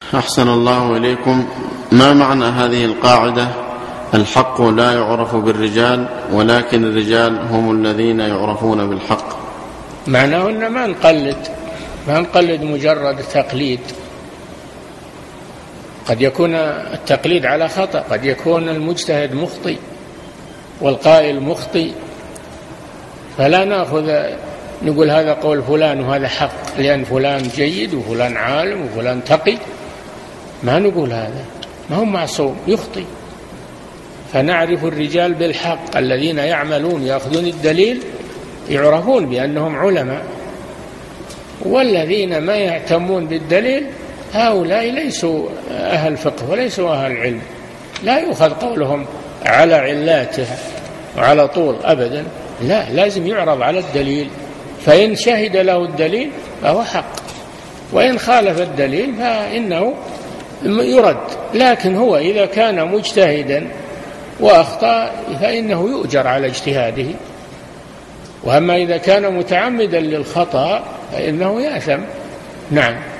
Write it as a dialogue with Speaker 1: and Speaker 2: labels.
Speaker 1: أحسن الله إليكم. ما معنى هذه القاعدة: الحق لا يعرف بالرجال ولكن الرجال هم الذين يعرفون بالحق؟
Speaker 2: معناه أن ما نقلد مجرد تقليد. قد يكون التقليد على خطأ، قد يكون المجتهد مخطئ والقائل مخطئ، فلا نقول هذا قول فلان وهذا حق لأن فلان جيد وفلان عالم وفلان تقي. ما نقول هذا، ما هو معصوم، يخطئ. فنعرف الرجال بالحق الذين يعملون يأخذون الدليل يعرفون بأنهم علماء، والذين ما يهتمون بالدليل هؤلاء ليسوا أهل فقه وليسوا أهل علم، لا يؤخذ قولهم على علاته وعلى طول أبدا، لا، لازم يعرض على الدليل، فإن شهد له الدليل فهو حق، وإن خالف الدليل فإنه يرد. لكن هو إذا كان مجتهدا وأخطأ فإنه يؤجر على اجتهاده، وأما إذا كان متعمدا للخطأ فإنه يأثم. نعم.